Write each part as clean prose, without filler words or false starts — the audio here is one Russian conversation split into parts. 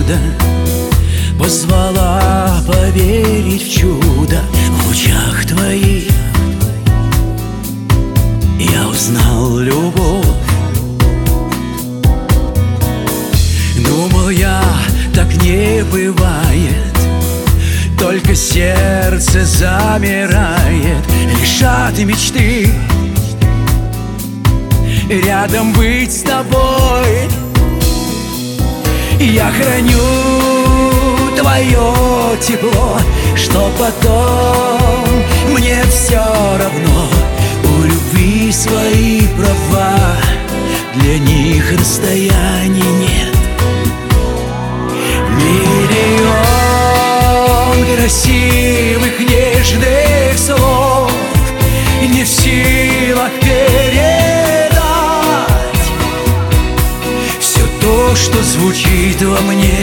откуда позвала поверить в чудо. В лучах твоих я узнал любовь. Думал я, так не бывает, только сердце замирает лишь от мечты рядом быть с тобой. Я храню твое тепло, что потом мне все равно. У любви свои права, для них расстояний нет. Миллион красивых нежных слов не в силах передать все то, что звучит во мне.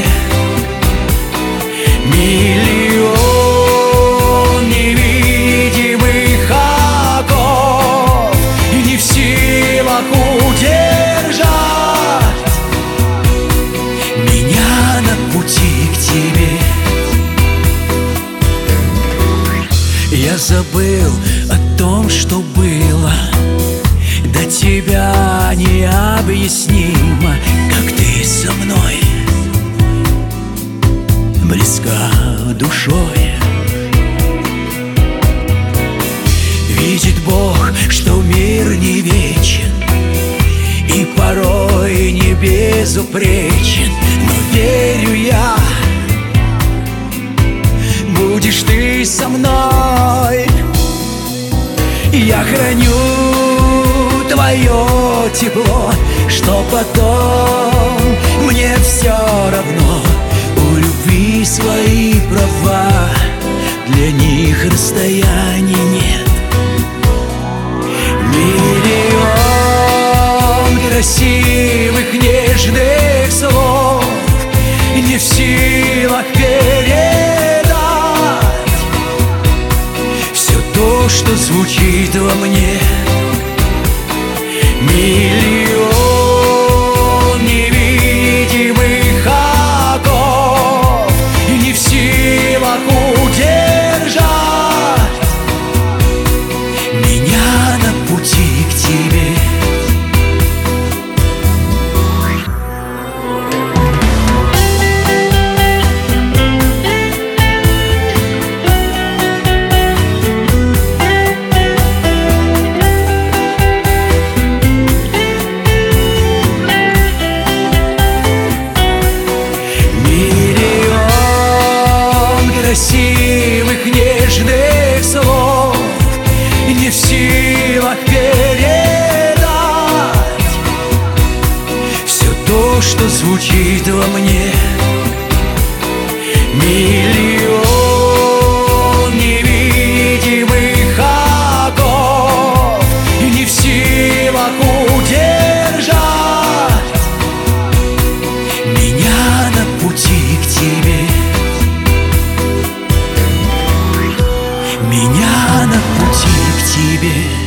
Миллион невидимых оков не в силах удержать меня на пути к тебе. Я забыл о том, что было, до тебя необъяснимо, как ты со мной близка душой. Видит Бог, что мир не вечен и порой не безупречен, но верю я, будешь ты со мной. Я храню твое тепло, что потом мне все равно. У любви свои права, для них расстояний нет. Миллион красивых нежных слов не в силах передать все то, что звучит во мне. Миллион невидимых оков не в силах удержать меня на пути к тебе. Красивых нежных слов не в силах передать все то, что звучит во мне. Миллион невидимых оков не в силах удержать меня на пути к тебе. Меня на пути к тебе.